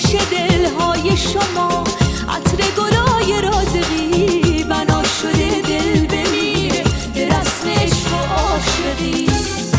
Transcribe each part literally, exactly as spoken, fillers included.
پیشکش دلهای شما، عطر گلای رازقی بنا شده دل بمیره به رسم عشق و عاشقی.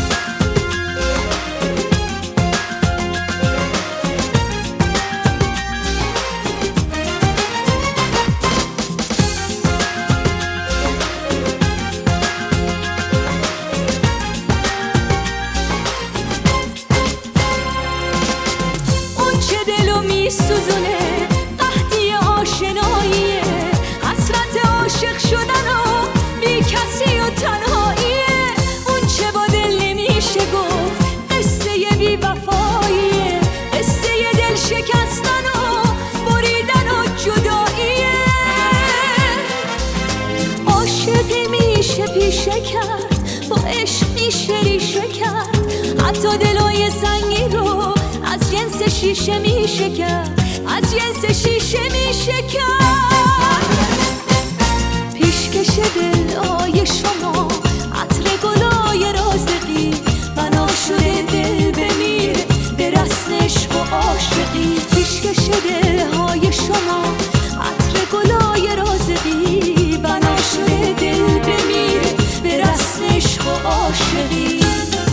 سوزونه قحطی آشناییه، حسرت عاشق شدن و بی کسی و تنهاییه. اون چه با دل نمیشه گفت قصه بی وفاییه، قصه دل شکستن و بریدن و جداییه. عاشقی میشه پیشه کرد، با عشق میشه ریشه کرد، حتی دلای سنگی رو از جنس شیشه میشه کرد، از جنس شیشه میشه کرد. پیشکش دلهای شما، عطر گلای رازقی بنا شده دل بمیره به رسم عشق و عاشقی. پیشکش دلهای شما، عطر گلای رازقی بنا شده دل بمیره به رسم عشق و عاشقی.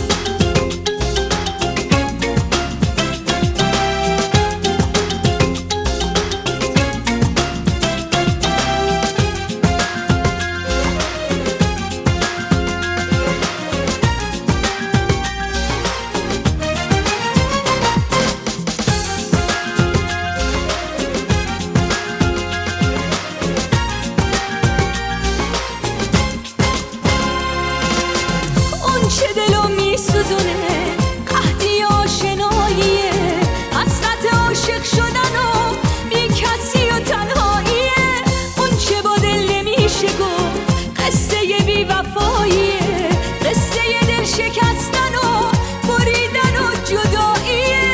چه دلو میسوزونه قحطی آشناییه، حسرت عاشق شدن و بی کسی و تنهاییه. اون چه با دل نمیشه گفت قصه بی وفاییه، قصه دل شکستن و بریدن و جداییه.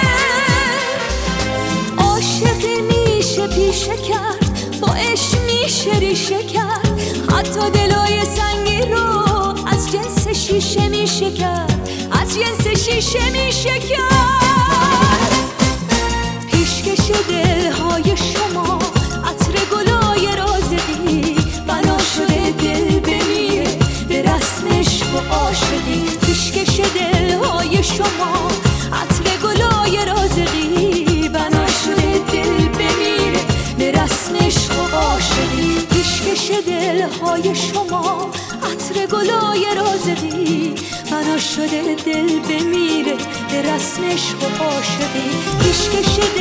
عاشقی میشه پیشه کرد، با عشق میشه ریشه کرد، حتی دلای سنگی رو از جنس شیشه میشه کرد، از جنس شیشه میشه کرد. پیشکش دلهای شما، عطر گلای رازقی بنا شده دل بمیره به رسم عشق و عاشقی. پیشکش دلهای شما، عطر گلای رازقی بنا شده دل بمیره به رسم عشق و عاشقی. پیشکش دلهای شما، عطر گلای رازقی بنا شده دل بمیره به رسم عشق و عاشقی. پیشکش